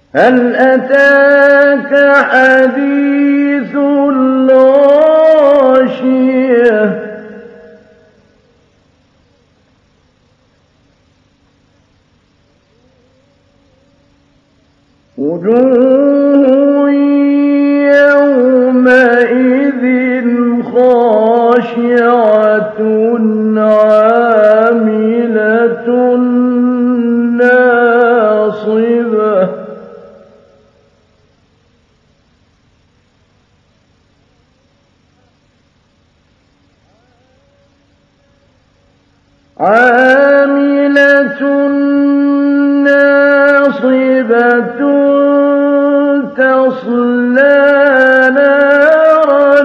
هل أتاك حديث الغاشية وجوه يومئذ خاشعة عاملة ناصبة تصلى نارا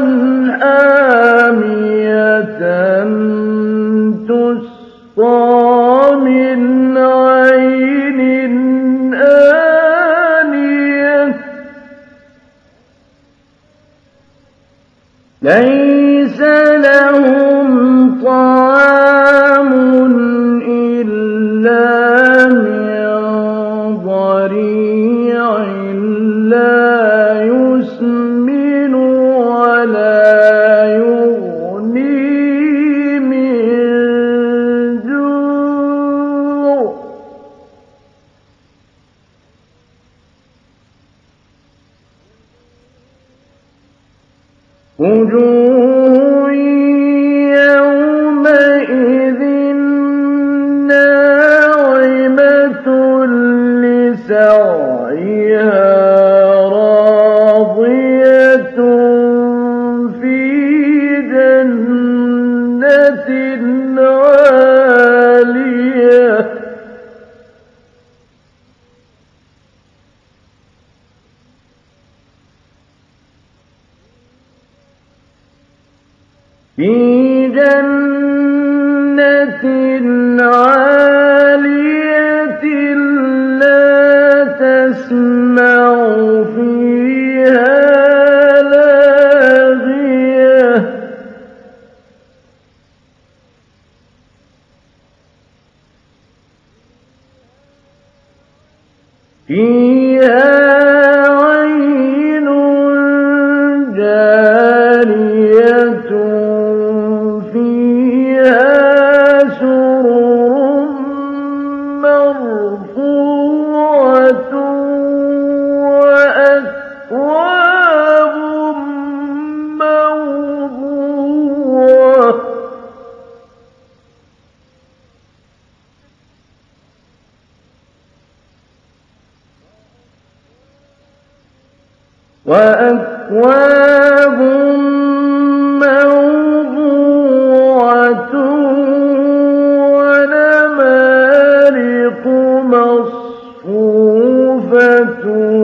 حامية تسقى من عين آنية ليس لهم طعام إلا من ضريع لا يسمن ولا يغني من جوع وجوه يومئذ ناعمة لسعيها راضية في جنة عالية في جنة عالية لا تسمع فيها لاغية فيها عين جارية مرفوعة وأكواب موضوعة ونمارق مصفوفة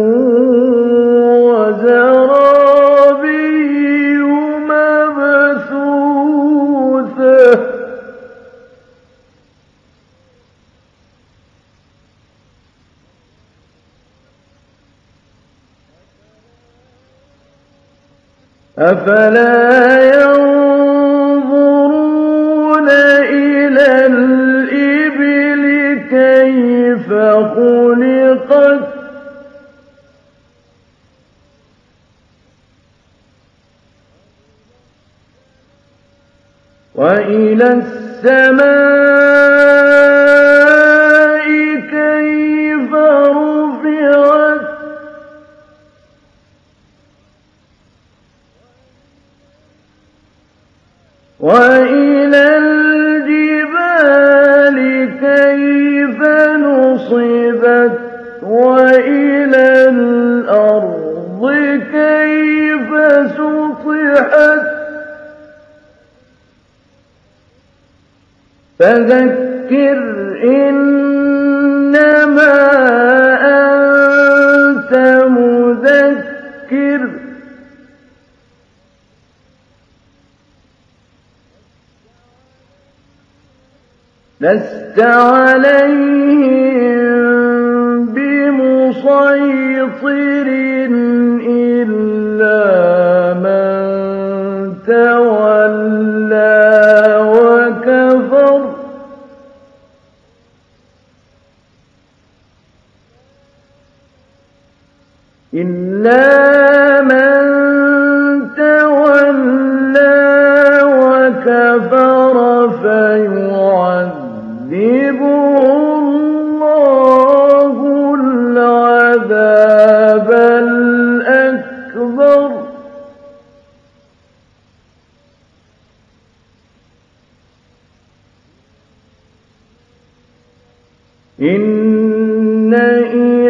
وزرابي مبثوثة أفلا ينظرون إلى الإبل كيف خلقت وإلى السماء كيف رفعت وإلى الجبال كيف نصبت وإلى الأرض كيف سطحت فذكر إنما أنت مذكر لست عليهم بمسيطر إلا من تولى وكفر إلا من تولى وكفر فيعذبه الله العذاب الأكبر إن